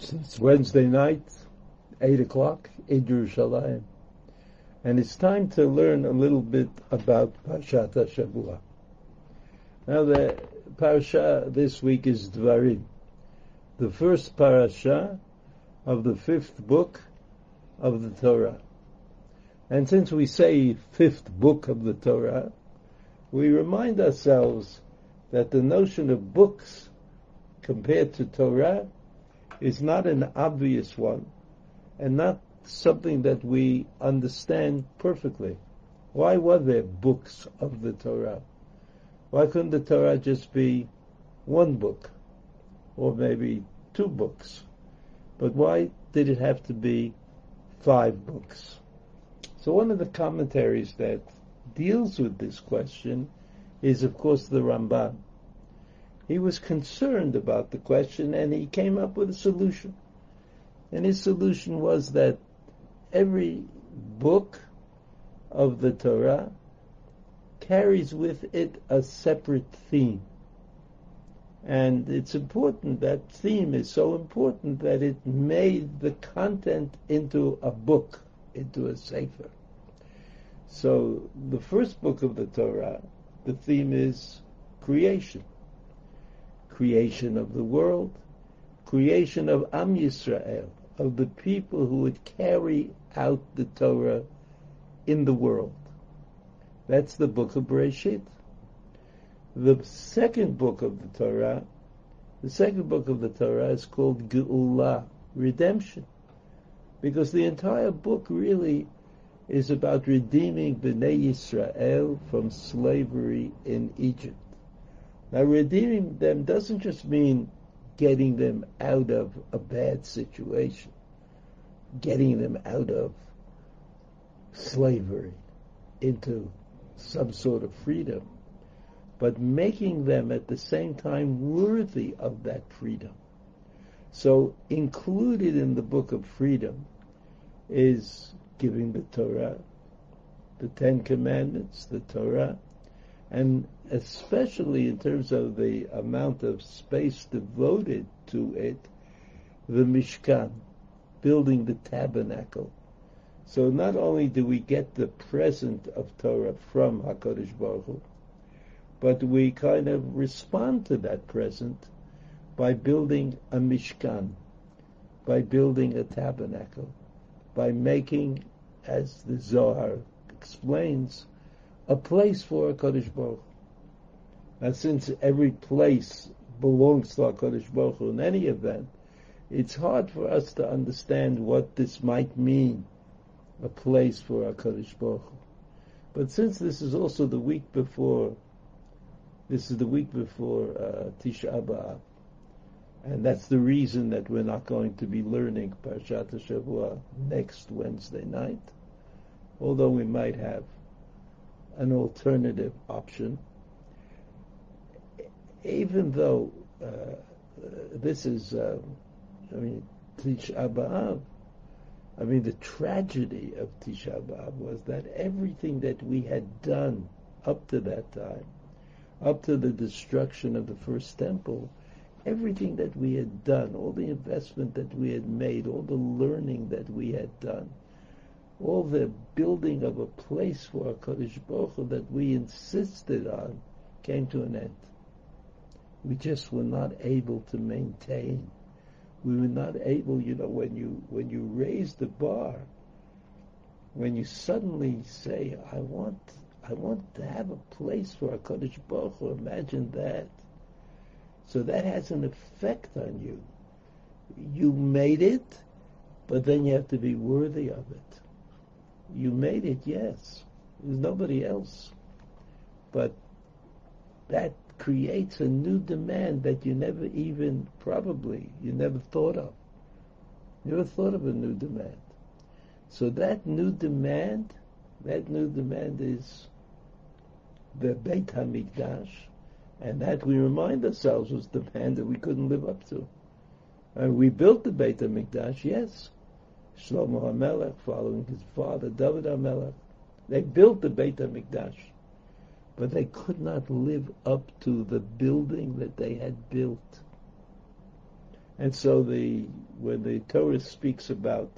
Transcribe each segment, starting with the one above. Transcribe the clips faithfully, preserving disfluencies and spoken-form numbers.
So it's Wednesday night, eight o'clock in Yerushalayim. And it's time to learn a little bit about Parashat HaShavua. Now the parasha this week is Dvarim, the first parasha of the fifth book of the Torah. And since we say fifth book of the Torah, we remind ourselves that the notion of books compared to Torah is not an obvious one and not something that we understand perfectly. Why were there books of the Torah? Why couldn't the Torah just be one book or maybe two books? But why did it have to be five books? So one of the commentaries that deals with this question is, of course, the Ramban. He was concerned about the question and he came up with a solution. And his solution was that every book of the Torah carries with it a separate theme. And it's important, that theme is so important that it made the content into a book, into a sefer. So the first book of the Torah, the theme is creation. Creation of the world, creation of Am Yisrael, of the people who would carry out the Torah in the world. That's the book of Bereshit. The second book of the Torah, the second book of the Torah is called Geulah, redemption. Because the entire book really is about redeeming Bnei Yisrael from slavery in Egypt. Now, redeeming them doesn't just mean getting them out of a bad situation, getting them out of slavery into some sort of freedom, but making them at the same time worthy of that freedom. So included in the book of freedom is giving the Torah, the Ten Commandments, the Torah, and especially in terms of the amount of space devoted to it, the Mishkan, building the tabernacle. So not only do we get the present of Torah from HaKadosh Baruch Hu, but we kind of respond to that present by building a Mishkan, by building a tabernacle, by making, as the Zohar explains, a place for HaKadosh Baruch Hu. Now, since every place belongs to HaKadosh Baruch Hu in any event, it's hard for us to understand what this might mean, a place for HaKadosh Baruch Hu. But since this is also the week before, this is the week before uh, Tisha B'Av, and that's the reason that we're not going to be learning Parashat HaShavua next Wednesday night, although we might have an alternative option. Even though uh, uh, this is, uh, I mean, Tisha B'Av, I mean, the tragedy of Tisha B'Av was that everything that we had done up to that time, up to the destruction of the first temple, everything that we had done, all the investment that we had made, all the learning that we had done, all the building of a place for HaKadosh Baruch Hu that we insisted on came to an end. We just were not able to maintain. We were not able, you know, when you when you raise the bar, when you suddenly say, I want I want to have a place for HaKadosh Baruch Hu, imagine that. So that has an effect on you. You made it, but then you have to be worthy of it. You made it, yes. There's nobody else. But that creates a new demand that you never even, probably, you never thought of. You never thought of a new demand. So that new demand, that new demand is the Beit HaMikdash, and that we remind ourselves was the demand that we couldn't live up to. And we built the Beit HaMikdash, yes. Shlomo HaMelech, following his father, David HaMelech. They built the Beit HaMikdash, but they could not live up to the building that they had built. And so the when the Torah speaks about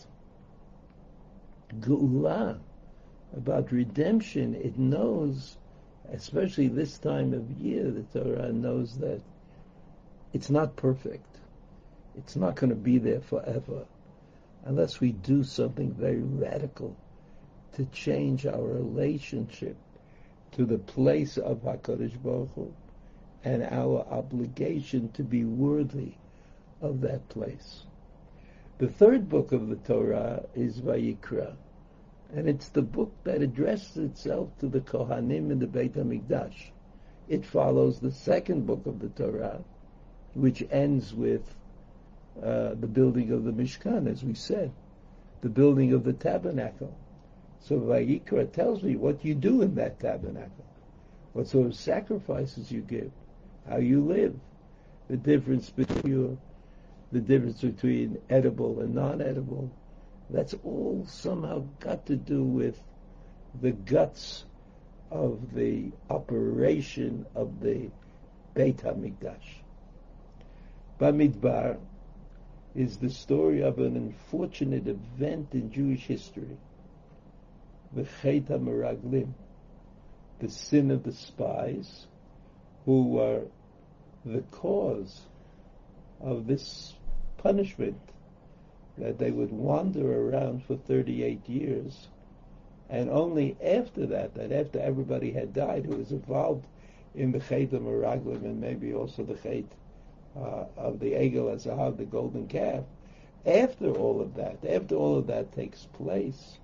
Geula, about redemption, it knows, especially this time of year, the Torah knows that it's not perfect. It's not going to be there forever unless we do something very radical to change our relationship to the place of HaKadosh Baruch Hu and our obligation to be worthy of that place. The third book of the Torah is Vayikra, and it's the book that addresses itself to the Kohanim in the Beit HaMikdash. It follows the second book of the Torah, which ends with uh, the building of the Mishkan, as we said, the building of the tabernacle. So Vayikra tells me what you do in that tabernacle, what sort of sacrifices you give, how you live, the difference between your, the difference between edible and non-edible. That's all somehow got to do with the guts of the operation of the Beit HaMikdash. Bamidbar is the story of an unfortunate event in Jewish history, the Chet HaMeraglim, the sin of the spies, who were the cause of this punishment, that they would wander around for thirty-eight years, and only after that, that after everybody had died who was involved in the Chet HaMeraglim, and maybe also the Chet uh, of the Egel HaZahav, the golden calf, after all of that, after all of that takes place,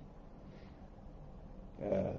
uh,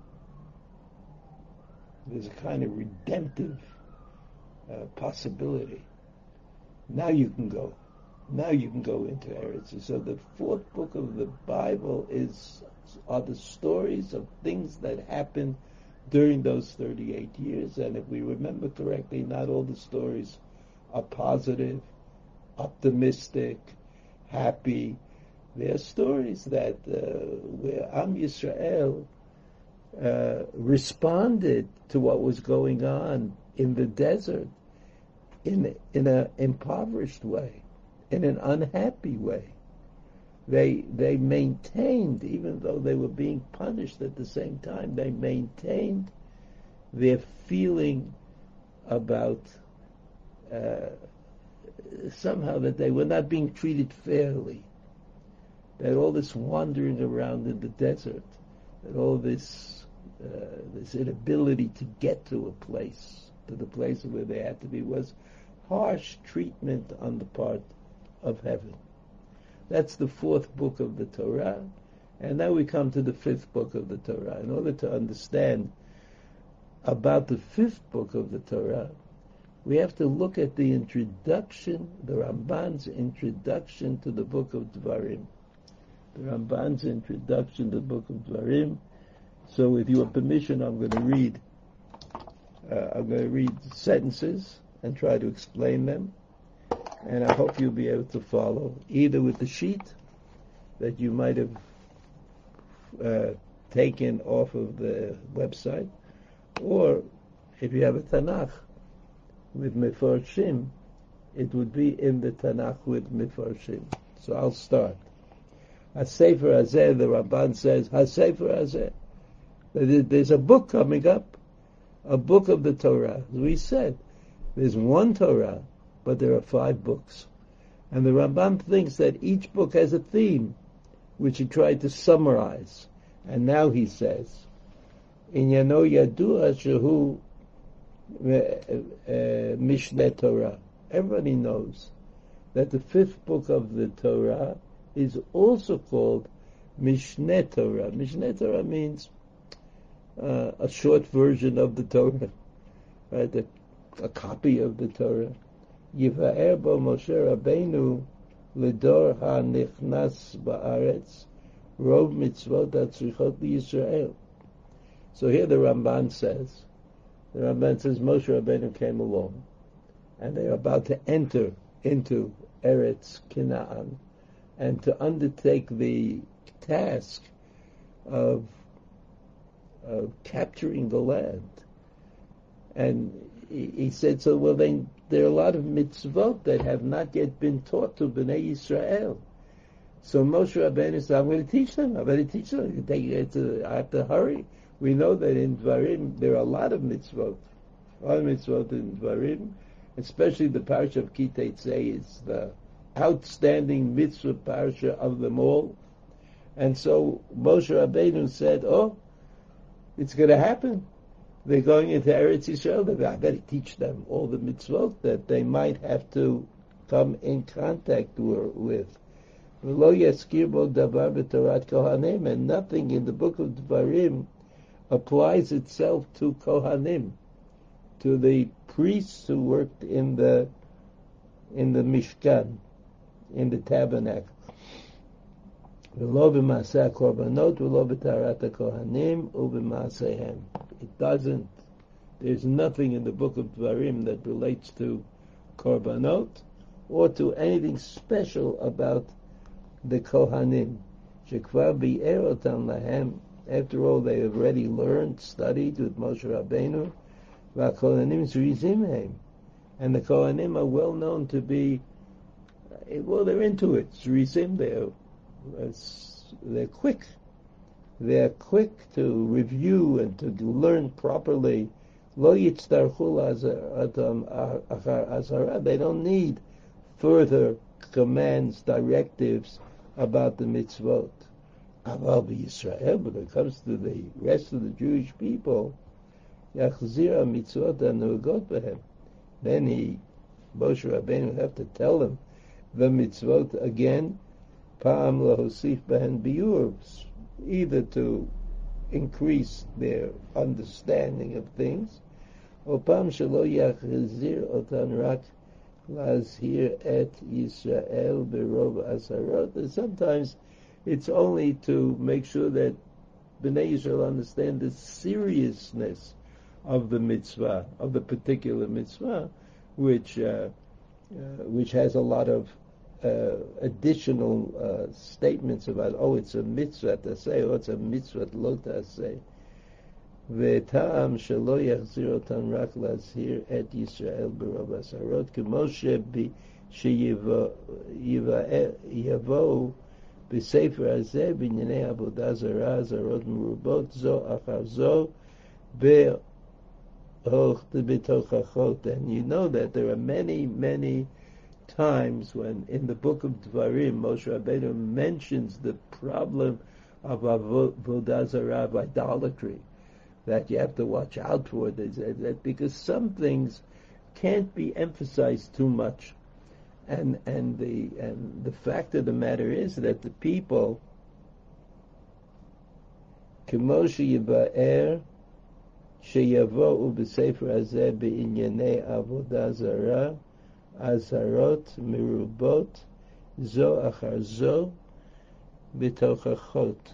there's a kind of redemptive uh, possibility. Now you can go. Now you can go into Eretz. So the fourth book of the Bible is are the stories of things that happened during those thirty-eight years. And if we remember correctly, not all the stories are positive, optimistic, happy. There are stories that uh, where Am Yisrael uh, responded to what was going on in the desert in in an impoverished way, in an unhappy way. They they maintained, even though they were being punished at the same time, they maintained their feeling about uh, somehow that they were not being treated fairly. That all this wandering around in the desert, that all this uh, this inability to get to a place, to the place where they had to be, was harsh treatment on the part of heaven. That's the fourth book of the Torah. And now we come to the fifth book of the Torah. In order to understand about the fifth book of the Torah, we have to look at the introduction, the Ramban's introduction to the book of Dvarim. The Ramban's introduction to the book of Dvarim. So with your permission, I'm going to read, uh, I'm going to read sentences and try to explain them. And I hope you'll be able to follow, either with the sheet that you might have uh, taken off of the website, or if you have a Tanakh with Mefarshim, it would be in the Tanakh with Mefarshim. So I'll start. HaSefer Hazeh, the Ramban says, HaSefer Hazeh. There's a book coming up, a book of the Torah. As we said, there's one Torah, but there are five books. And the Rambam thinks that each book has a theme, which he tried to summarize. And now he says, Inyano Yadua Shehu Mishneh Torah. Everybody knows that the fifth book of the Torah is also called Mishneh Torah. Mishneh Torah means uh, a short version of the Torah, right? A, a copy of the Torah. Yiva'er bo Moshe Rabbeinu l'dor ha'nichnas ba'aretz rov mitzvot ha'tzrichot l'Yisrael. So here the Ramban says, the Ramban says Moshe Rabbeinu came along, and they are about to enter into Eretz Canaan, and to undertake the task of, of capturing the land. And he, he said, so well then there are a lot of mitzvot that have not yet been taught to Bnei Yisrael. So Moshe Rabbeinu said, I'm going to teach them. I'm going to teach them. I have to hurry. We know that in Dvarim there are a lot of mitzvot. A lot of mitzvot in Dvarim, especially the parsha of Ki Teitzei is the outstanding mitzvah parsha of them all. And so Moshe Rabbeinu said, oh, it's going to happen. They're going into Eretz Yisrael. I better teach them all the mitzvot that they might have to come in contact with. And nothing in the book of Dvarim applies itself to Kohanim, to the priests who worked in the in the Mishkan, in the tabernacle. It doesn't. There's nothing in the book of Dvarim that relates to korbanot or to anything special about the Kohanim. Shekvar bi'er otam lahem. After all, they have already learned, studied with Moshe Rabbeinu. V'kohanim zrizimhem. And the Kohanim are well known to be, well, they're into it. Zrizim, they're, they're quick. They're quick to review and to learn properly. Lo yitztarchu achar azara. They don't need further commands, directives about the mitzvot. Aval b'Yisrael, but when it comes to the rest of the Jewish people, yachzira mitzvot hanugot b'hem. Then he, Moshe Rabbeinu, would have to tell them the mitzvot again. Pa'am lahosif b'hen biur, either to increase their understanding of things, or pa'am shelo yachzir otan rak lazhir et Yisrael berov asarot. And sometimes it's only to make sure that Bnei Yisrael understand the seriousness of the mitzvah, of the particular mitzvah, which uh, uh, which has a lot of uh, additional uh, statements about, oh, it's a mitzvah to say, oh, it's a mitzvah lo to say. V'ta'am shelo yachzir otam rak lazhir et Yisrael berov asarot k'mo sheyavo b'sefer hazeh b'nyanei avodah zarah zarot merubot zo achar zo b'tochachot. And you know that there are many, many times when in the book of Dvarim Moshe Rabbeinu mentions the problem of avodah zarah, of idolatry, that you have to watch out for, that because some things can't be emphasized too much. And and the and the fact of the matter is that the people, K'moshe Yiba'er sheyavo'u b'sefer hazeh b'inyanei avodah zarah azarot merubot zo achar zo b'tochachot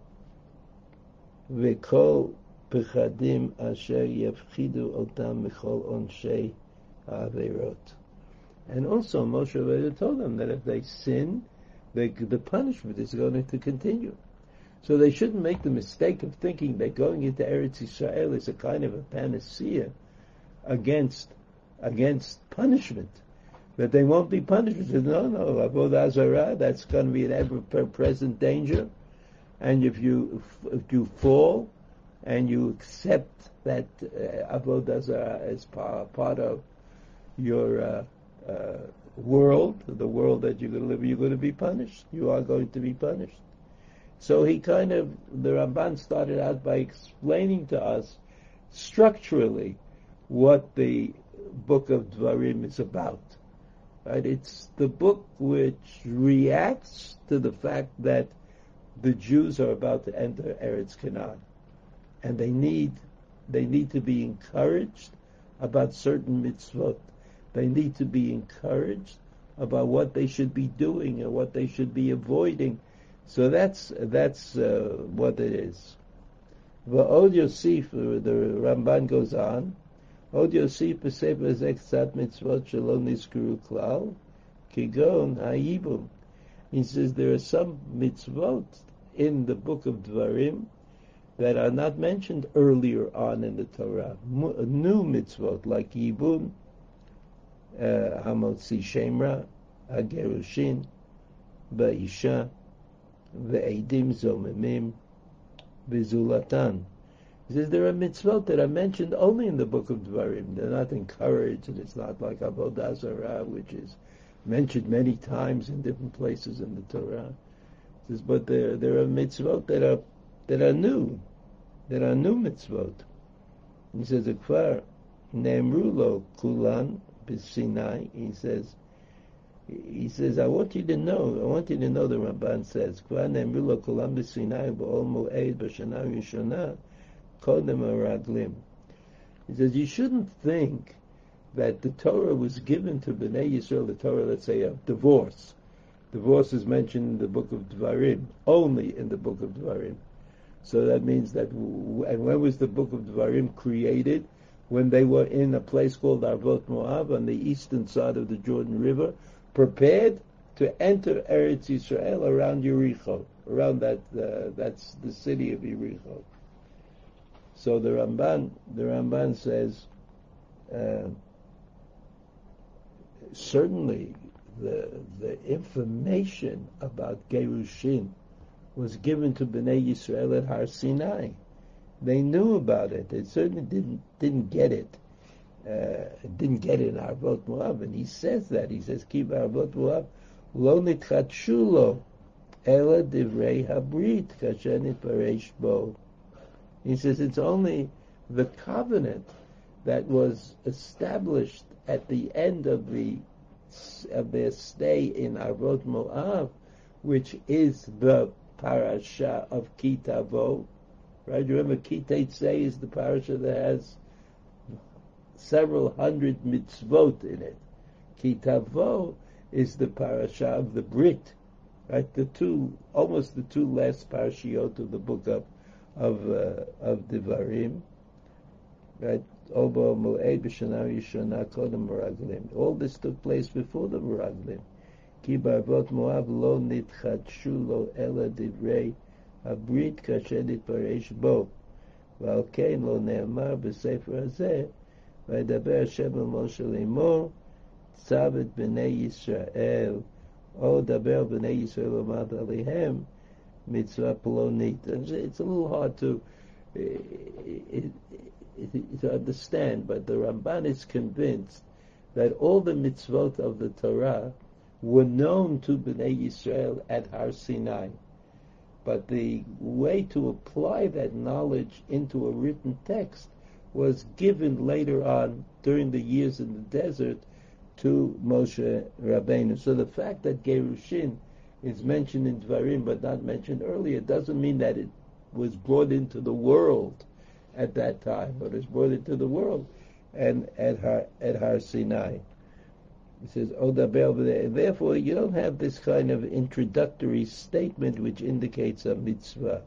v'kol pechadim asher yafchidu otam michol onshei ha'averot. And also Moshe Rabbeinu told them that if they sin, they, the punishment is going to continue. So they shouldn't make the mistake of thinking that going into Eretz Yisrael is a kind of a panacea against against punishment. That they won't be punished. No, no, avodah zarah, that's going to be an ever-present danger. And if you if you fall and you accept that uh, avodah zarah as part, part of your uh, uh, world, the world that you're going to live, you're going to be punished. You are going to be punished. So he kind of, the Ramban started out by explaining to us structurally what the book of Dvarim is about. Right? It's the book which reacts to the fact that the Jews are about to enter Eretz Canaan, and they need they need to be encouraged about certain mitzvot. They need to be encouraged about what they should be doing and what they should be avoiding. So that's that's uh, what it is. V'od Yosef, the Ramban goes on, Od Yosef b'sefer zeh k'tzat mitzvot shelo nizkuru klal, kigon ha'yibum. He says there are some mitzvot in the book of Dvarim that are not mentioned earlier on in the Torah. New mitzvot like yibum, Hamotzi Shemra, Hagerushin, Ba'isha, Ve'edim Zomemim, V'zulatan. He says there are mitzvot that are mentioned only in the book of Dvarim. They're not encouraged, and it's not like Avodah Zarah, which is mentioned many times in different places in the Torah. He says, but there there are mitzvot that are that are new, that are new mitzvot. He says, Akvar Ne'emru lo kulan b'Sinai. He says, he says, I want you to know, I want you to know, the Ramban says, Akvar Ne'emru lo kulan b'Sinai b'ol mo'ed b'shana rishonah kodem haraglim. He says, you shouldn't think that the Torah was given to Bnei Yisrael, the Torah, let's say, of divorce. Divorce is mentioned in the book of Dvarim, only in the book of Dvarim. So that means that, and when was the book of Dvarim created? When they were in a place called Arvot Moab on the eastern side of the Jordan River, prepared to enter Eretz Yisrael around Yericho, around that, uh, that's the city of Yericho. So the Ramban, the Ramban says, uh, certainly the the information about Gerushin was given to Bnei Yisrael at Har Sinai. They knew about it. They certainly didn't didn't get it. Uh, didn't get it in Arvot Moab, and he says that. He says, "Ki Arvot Moab lo nitchatshu lo ela divrei habrit kasher nitparesh bo." He says it's only the covenant that was established at the end of the of their stay in Arvot Moab, which is the parasha of Ki Tavo. Right? Remember, Ki Teitzei is the parasha that has several hundred mitzvot in it. Ki Tavo is the parasha of the Brit. Right? The two, almost the two last parashiot of the book of of uh, of Devarim, right? Obo Moed b'Shana Yishana Kodem Meraglim. All this took place before the Meraglim. Ki b'Arvot Moab lo nitchadshu lo ela divrei habrit kasher nitparesh bo. V'al kein lo ne'amar b'sefer hazeh v'yedaber Hashem el Moshe lemor tzavet b'nei Yisrael o daber b'nei Yisrael omad alehem mitzvah polonit. It's a little hard to it, it, to understand, but the Ramban is convinced that all the mitzvot of the Torah were known to Bnei Yisrael at Har Sinai, but the way to apply that knowledge into a written text was given later on during the years in the desert to Moshe Rabbeinu. So the fact that Gerushin is mentioned in Dvarim but not mentioned earlier doesn't mean that it was brought into the world at that time, but it's brought into the world and at Har, at Har Sinai. It says, Odaber, therefore you don't have this kind of introductory statement which indicates a mitzvah.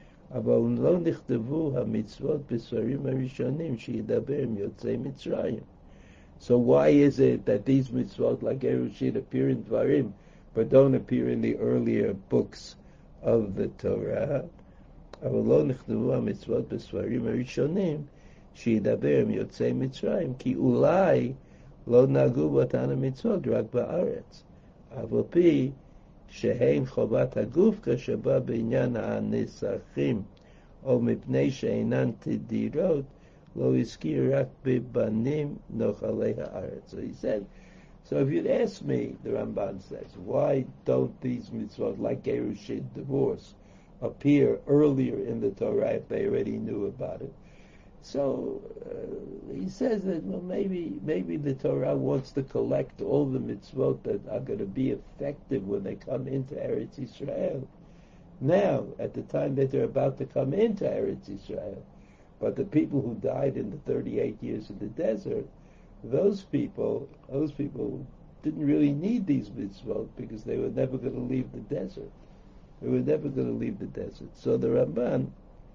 So why is it that these mitzvot like Gerushin appear in Dvarim but don't appear in the earlier books of the Torah? אבל לא נכתבו המצוות בספרים הראשונים שידבר עם יוצאי מצרים, כי אולי לא נהגו באותן המצוות רק בארץ, אבל פי שהן חובת הגוף כשבא בעניין הנסחים, או מפני שאינן תדירות, לא הזכיר רק בבנים נוחלי הארץ. So he said, so if you'd ask me, the Ramban says, why don't these mitzvot like Gerushin, divorce, appear earlier in the Torah if they already knew about it? So uh, he says that, well, maybe maybe the Torah wants to collect all the mitzvot that are going to be effective when they come into Eretz Yisrael now, at the time that they're about to come into Eretz Yisrael. But the people who died in the thirty-eight years in the desert, those people, those people didn't really need these mitzvot because they were never going to leave the desert. They were never going to leave the desert. So the Ramban,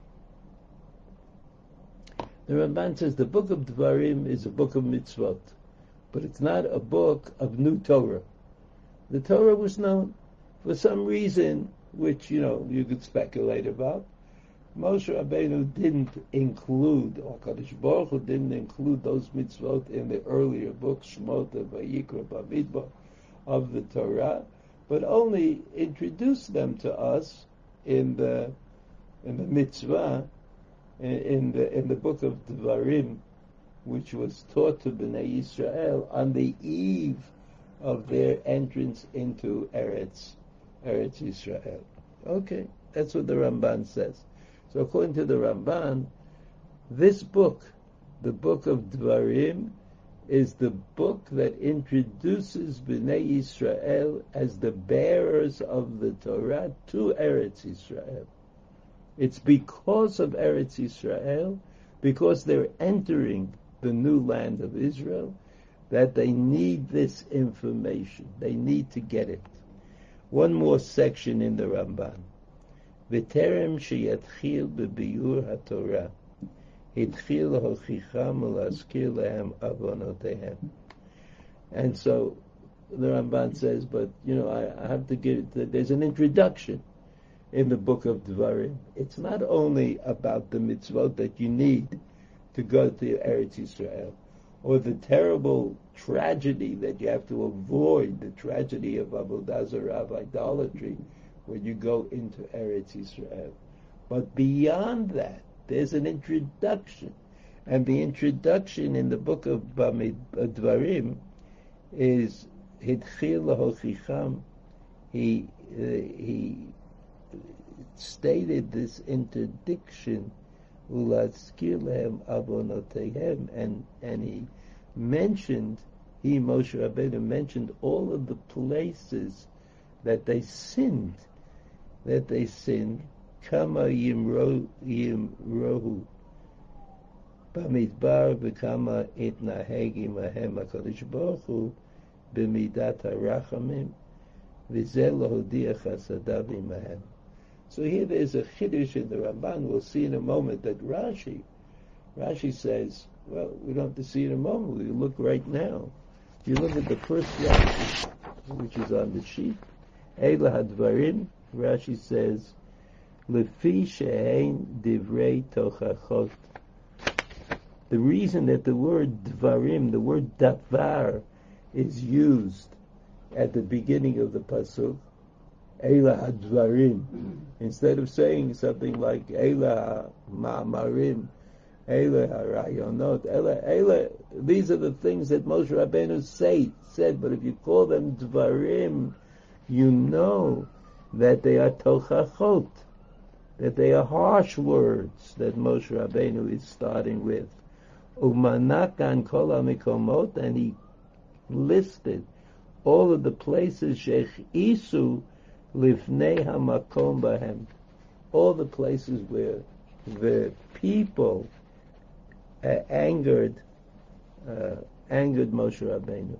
the Ramban says the book of Dvarim is a book of mitzvot, but it's not a book of new Torah. The Torah was known for some reason, which, you know, you could speculate about. Moshe Rabbeinu didn't include, or Kadosh Baruch Hu didn't include those mitzvot in the earlier books, Shemot, Vayikra, Bamidbar, of the Torah, but only introduced them to us in the in the mitzvah, in, in the in the book of Devarim, which was taught to Bnei Yisrael on the eve of their entrance into Eretz, Eretz Yisrael. Okay, that's what the Ramban says. So according to the Ramban, this book, the book of Devarim, is the book that introduces Bnei Yisrael as the bearers of the Torah to Eretz Yisrael. It's because of Eretz Yisrael, because they're entering the new land of Israel, that they need this information. They need to get it. One more section in the Ramban. V'terem sheyatchil bebiur haTorah, hitchil hochicham u'laskir lehem avonotehem. And so the Ramban says, but you know, I, I have to give. There's an introduction in the book of Devarim. It's not only about the mitzvot that you need to go to Eretz Yisrael, or the terrible tragedy that you have to avoid, the tragedy of Avodah Zarah, of idolatry, when you go into Eretz Yisrael. But beyond that, there's an introduction. And the introduction in the book of Bamid, uh, Dvarim is Hitchil Hochicham. He, uh, he stated this interdiction, Ulaskir lehem avonotehem, and and he mentioned, he Moshe Rabbeinu mentioned all of the places that they sinned, that they sinned, kama yimro yimrohu bamidbar v'kama itnahegi mahem HaKadosh Baruch Hu b'midat harachamim v'zeh lo hodiach chasadav imahem. So here there's a chiddush in the Ramban. We'll see in a moment that Rashi, Rashi says, well, we don't have to see in a moment. We look right now. If you look at the first Rashi, which is on the sheet, Eila Hadvarim, Rashi says, Lefi she'ein divrei tochachot. The reason that the word dvarim, the word davar, is used at the beginning of the pasuk, Eila Hadvarim, instead of saying something like Eila Ma'amarim, Eila Harayonot, Eila, Eila, these are the things that Moshe Rabbeinu say, said, but if you call them Dvarim, you know that they are Tochachot, that they are harsh words that Moshe Rabbeinu is starting with. Umanakan Kol HaMikomot, and he listed all of the places Shech Isu Lifnei hamakom bahem, all the places where the people uh, angered, uh, angered Moshe Rabbeinu,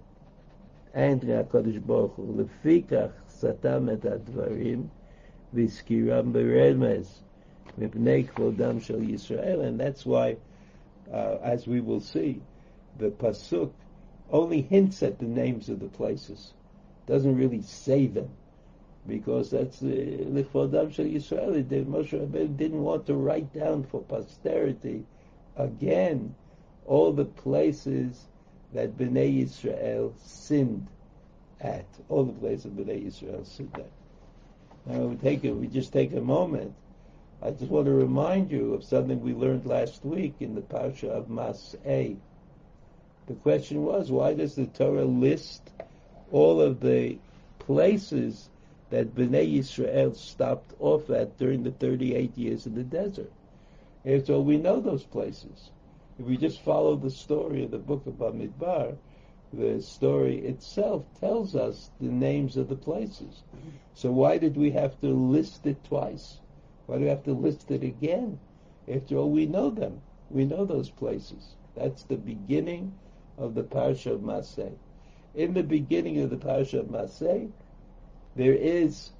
and HaKadosh Baruch Hu. Lefikach satam et advarim v'skiram beremez mipnei kvodam shel Yisrael, and that's why, uh, as we will see, the pasuk only hints at the names of the places, doesn't really say them, because that's L'Chvodam Shel Yisrael. Moshe Rabbeinu didn't want to write down for posterity again all the places that Bnei Yisrael sinned at, all the places Bnei Yisrael sinned at. Now we take it. We just take a moment. I just want to remind you of something we learned last week in the Parsha of Mas'eh. The question was, why does the Torah list all of the places that Bnei Yisrael stopped off at during the thirty-eight years in the desert? After all, we know those places. If we just follow the story of the book of Bamidbar, the story itself tells us the names of the places. So why did we have to list it twice? Why do we have to list it again? After all, we know them. We know those places. That's the beginning of the Parsha of Maseh. In the beginning of the Parsha of Maseh, there is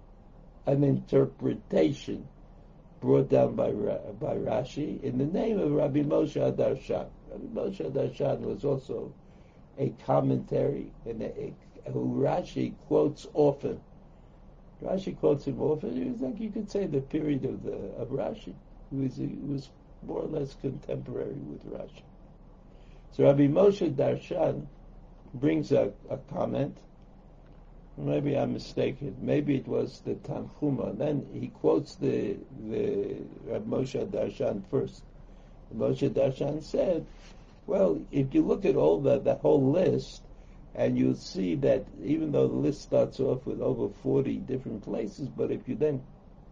an interpretation brought down by by Rashi in the name of Rabbi Moshe Hadarshan. Rabbi Moshe Hadarshan was also a commentary and a, a, who Rashi quotes often. Rashi quotes him often. It was like you could say the period of the of Rashi. He was, he was more or less contemporary with Rashi. So Rabbi Moshe Darshan brings a, a comment. Maybe I'm mistaken. Maybe it was the Tanchuma. Then he quotes the the Rabbi Moshe Darshan first. Moshe Darshan said, well, if you look at all the, the whole list, and you'll see that even though the list starts off with over forty different places, but if you then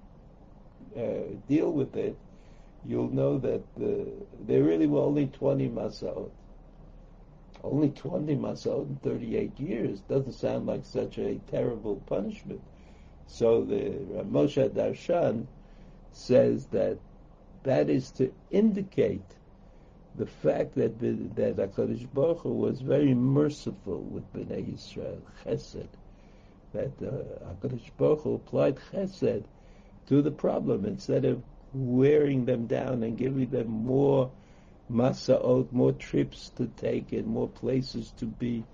uh, deal with it, you'll know that the, there really were only twenty Masaot. Only twenty Masaot in thirty-eight years doesn't sound like such a terrible punishment. So the Rav Moshe Darshan says that that is to indicate the fact that that HaKadosh Baruch Hu was very merciful with Bnei Yisrael, Chesed. That uh, HaKadosh Baruch Hu applied Chesed to the problem instead of wearing them down and giving them more Masaot, more trips to take and more places to be.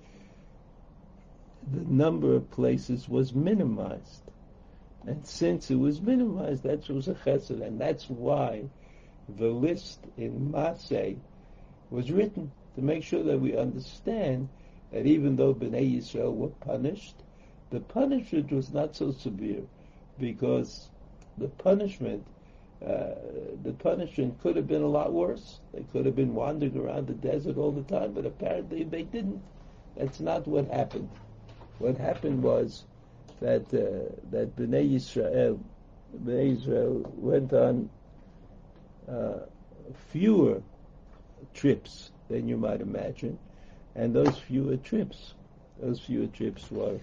The number of places was minimized. And since it was minimized, that was a Chesed. And that's why the list in Masei was written, to make sure that we understand that even though Bnei Yisrael were punished, the punishment was not so severe, because the punishment, uh, the punishment could have been a lot worse. They could have been wandering around the desert all the time, but apparently they didn't. That's not what happened. What happened was that uh, that Bnei Yisrael, Bnei Yisrael went on Uh, fewer trips than you might imagine, and those fewer trips, those fewer trips were.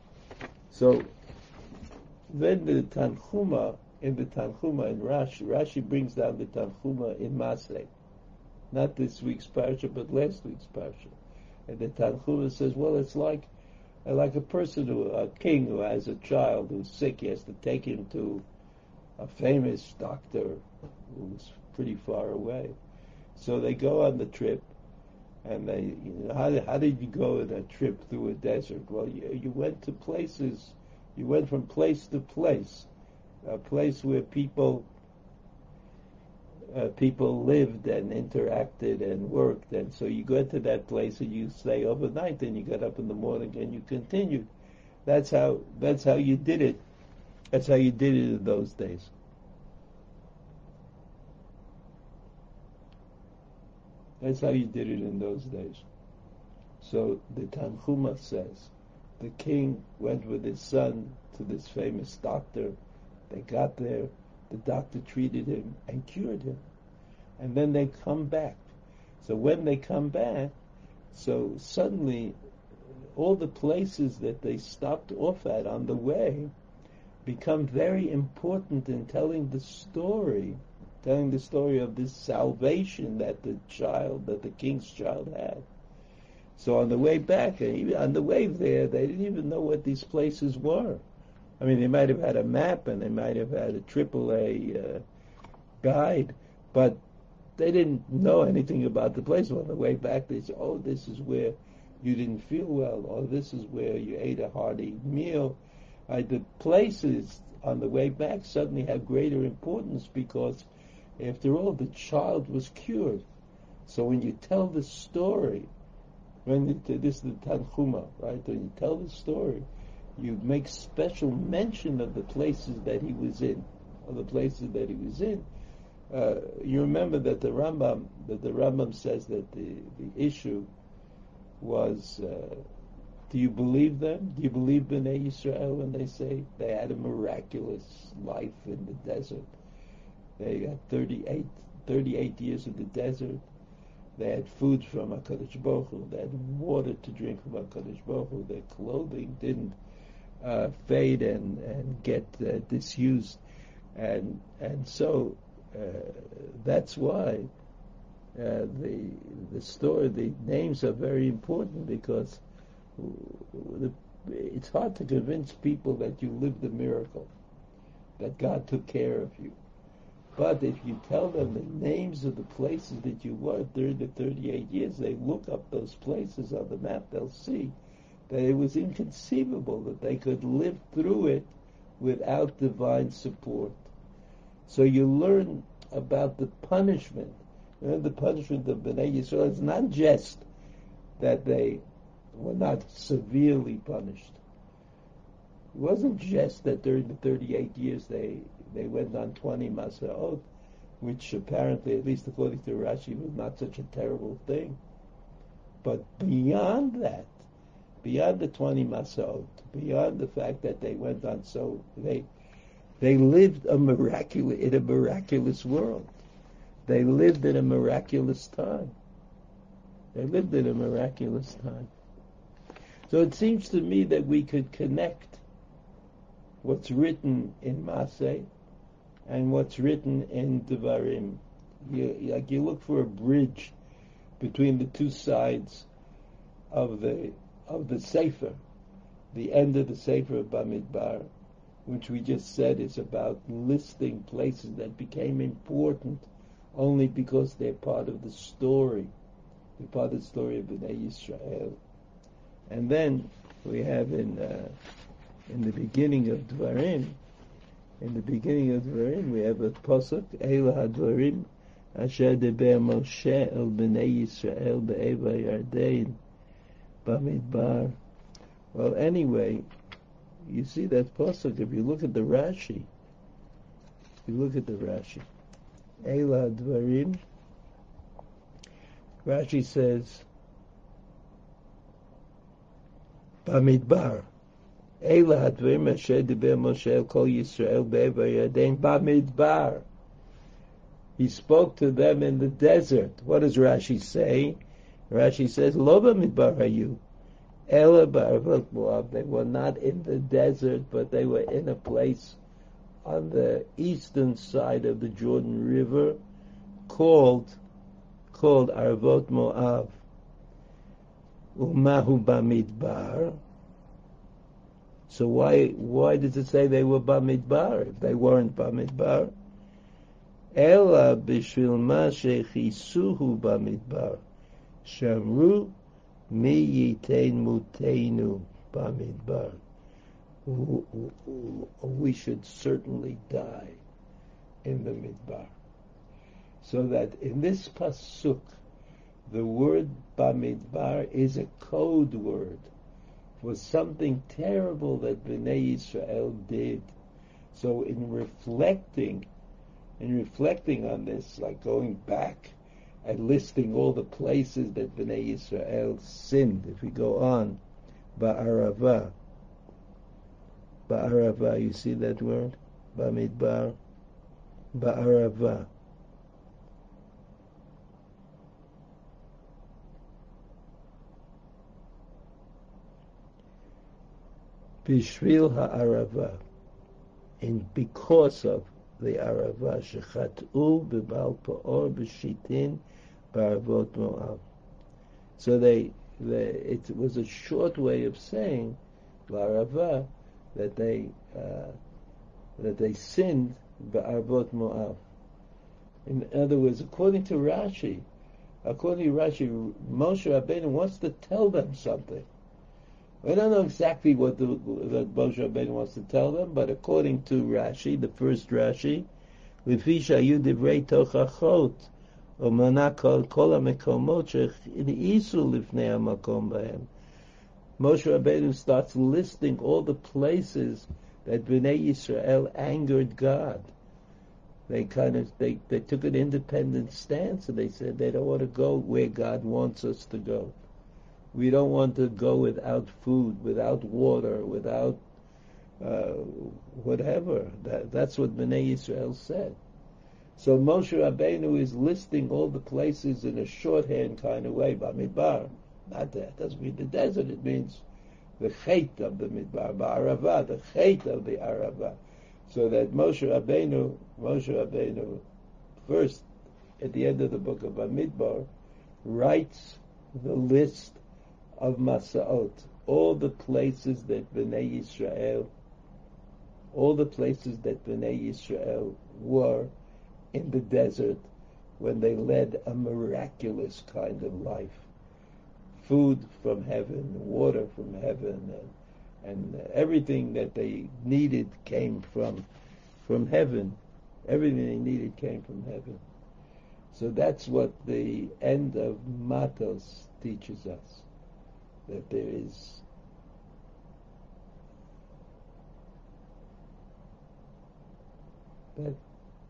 So then the Tanchuma, in the Tanchuma in Rashi, Rashi brings down the Tanchuma in Masei, not this week's parsha, but last week's parsha, and the Tanchuma says, well, it's like like a person who, a king who has a child who's sick, he has to take him to a famous doctor who's pretty far away. So they go on the trip, and they, you know, how, how did you go on a trip through a desert? Well, you, you went to places, you went from place to place, a place where people uh, people lived and interacted and worked, and so you go to that place and you stay overnight, and you get up in the morning and you continued. That's how that's how you did it. That's how you did it in those days. That's how you did it in those days. So the Tanchuma says, the king went with his son to this famous doctor. They got there, the doctor treated him and cured him. And then they come back. So when they come back, so suddenly all the places that they stopped off at on the way become very important in telling the story telling the story of this salvation that the child, that the king's child had. So on the way back, and even on the way there, they didn't even know what these places were. I mean, they might have had a map and they might have had a triple A uh, guide, but they didn't know anything about the place. On the way back, they said, oh, this is where you didn't feel well, or this is where you ate a hearty meal. Uh, the places on the way back suddenly have greater importance because, after all, the child was cured. So when you tell the story, when you, this is the Tanchuma, right? When you tell the story, you make special mention of the places that he was in, or the places that he was in. Uh, you remember that the Rambam, that the Rambam says that the, the issue was, uh, do you believe them? Do you believe Bnei Yisrael when they say they had a miraculous life in the desert? They had thirty-eight, thirty-eight years in the desert. They had food from HaKadosh Baruch Hu. They had water to drink from HaKadosh Baruch Hu. Their clothing didn't uh, fade and, and get uh, disused. And and so uh, that's why uh, the the story, the names are very important, because the, it's hard to convince people that you lived a miracle, that God took care of you. But if you tell them the names of the places that you were during the thirty-eight years, they look up those places on the map, they'll see that it was inconceivable that they could live through it without divine support. So you learn about the punishment. You know, the punishment of Bnei Yisrael is not just that they were not severely punished. It wasn't just that during the thirty-eight years they, they went on twenty Masa'ot, which apparently, at least according to Rashi, was not such a terrible thing. But beyond that, beyond the twenty Masa'ot, beyond the fact that they went on so, they they lived a miraculous, in a miraculous world. They lived in a miraculous time. They lived in a miraculous time. So it seems to me that we could connect what's written in Maseh and what's written in Devarim. You, like you look for a bridge between the two sides of the of the Sefer, the end of the Sefer of Bamidbar, which we just said is about listing places that became important only because they're part of the story, they're part of the story of Bnei Yisrael. And then we have in uh, in the beginning of Dvarim, in the beginning of Dvarim, we have a pasuk, Eila HaDvarim Asher Deber Moshe El Bnei Yisrael Be'eva Yardein Bamidbar. Well, anyway, you see that pasuk. If you look at the Rashi, if you look at the Rashi, Eila HaDvarim, Rashi says Bamidbar. Eila HaDvarim Asher Deber Moshe El Kol Yisrael Be'eva Yardein Bamidbar. He spoke to them in the desert. What does Rashi say? Rashi says, Lo b'midbar hayu, ela b'arvot Moab. They were not in the desert, but they were in a place on the eastern side of the Jordan River called called Arvot Moab. Umahu b'midbar. So why why does it say they were b'midbar if they weren't b'midbar? Ela b'shvil ma shechisuhu b'midbar, shamru mi yitein muteinu b'midbar. We should certainly die in the midbar. So that in this pasuk, the word b'midbar is a code word for something terrible that Bnei Yisrael did. So in reflecting In reflecting on this, like going back and listing all the places that Bnei Yisrael sinned, if we go on, Ba'arava, Ba'arava, you see that word? Bamidbar, Ba'arava. Bishvil ha'arava, and because of the Arava shechat'u b'bal pa'or b'shitin b'arvot Moab. So they, they, it was a short way of saying l'Arava that they uh, that they sinned b'arvot Moab. In other words, according to Rashi, according to Rashi, Moshe Rabbeinu wants to tell them something. We don't know exactly what the, that Moshe Rabbeinu wants to tell them, but according to Rashi, the first Rashi, Lefi shayu divrei tochachot, umana kol kol hamekomot shechisu lifnei hamakom bahem. Moshe Rabbeinu starts listing all the places that Bnei Yisrael angered God. They kind of they, they took an independent stance, and they said they don't want to go where God wants us to go. We don't want to go without food, without water, without uh, whatever. That, that's what Bnei Yisrael said. So Moshe Rabbeinu is listing all the places in a shorthand kind of way. Bamidbar, not that. Doesn't mean the desert. It means the chait of the midbar. Ba'arava, the chait of the Arava. So that Moshe Rabbeinu, Moshe Rabbeinu, first at the end of the book of Bamidbar, writes the list of Masa'ot, all the places that Bnei Yisrael, all the places that Bnei Yisrael were in the desert when they led a miraculous kind of life. Food from heaven, water from heaven, and, and everything that they needed came from from heaven. Everything they needed came from heaven. So that's what the end of Matos teaches us, that there is that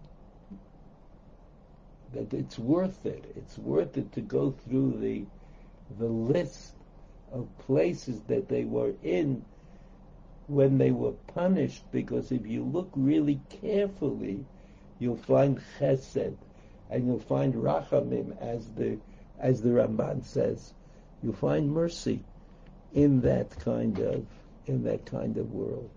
that it's worth it. It's worth it to go through the the list of places that they were in when they were punished, because if you look really carefully, you'll find chesed, and you'll find rachamim, as the as the Ramban says. You'll find mercy in that kind of in that kind of world.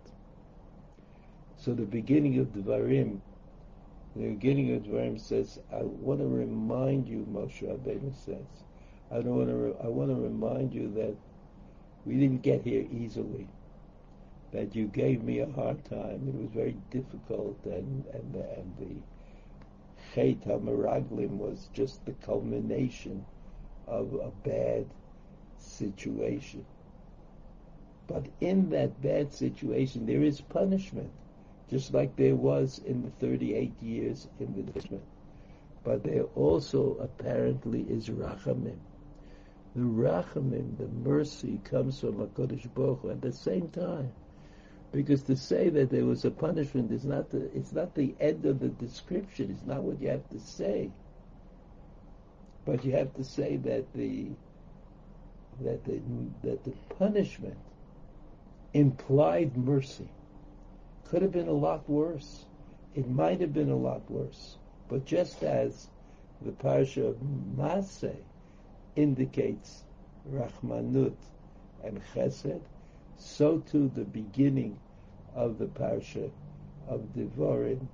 So the beginning of Devarim, the beginning of Devarim says, I want to remind you, Moshe Rabbeinu says, I don't want to. Re- I want to remind you that we didn't get here easily. That you gave me a hard time. It was very difficult, and and the, and the Chet HaMeraglim was just the culmination of a bad situation. But in that bad situation, there is punishment, just like there was in the thirty-eight years in the punishment. But there also apparently is rachamim. The rachamim, the mercy, comes from HaKadosh Baruch Hu at the same time. Because to say that there was a punishment is not the, it's not the end of the description. It's not what you have to say. But you have to say that the that the that the punishment implied mercy. Could have been a lot worse. It might have been a lot worse. But just as the parsha of Maseh indicates Rachmanut and Chesed, so too the beginning of the parsha of Devarim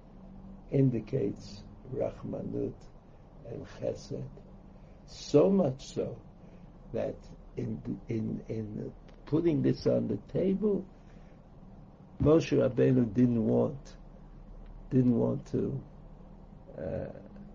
indicates Rachmanut and Chesed. So much so that in in in putting this on the table, Moshe Rabbeinu didn't want didn't want to uh,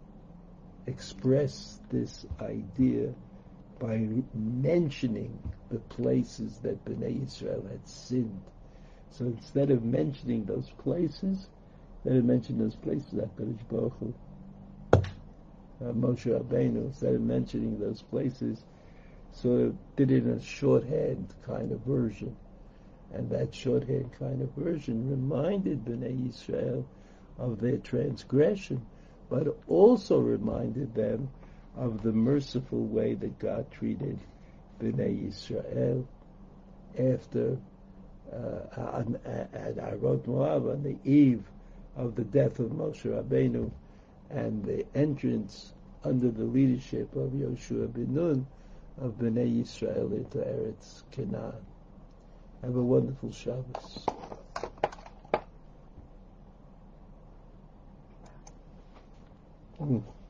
express this idea by mentioning the places that Bnei Yisrael had sinned. So instead of mentioning those places, instead of mentioning those places, HaKadosh Baruch Hu, uh, Moshe Rabbeinu, instead of mentioning those places, sort of did it in a shorthand kind of version. And that shorthand kind of version reminded Bnei Yisrael of their transgression, but also reminded them of the merciful way that God treated Bnei Yisrael after uh, on, at Arot Moab, on the eve of the death of Moshe Rabbeinu and the entrance under the leadership of Yoshua ben Nun of Bnei Yisrael into Eretz Canaan. Have a wonderful Shabbos. Mm.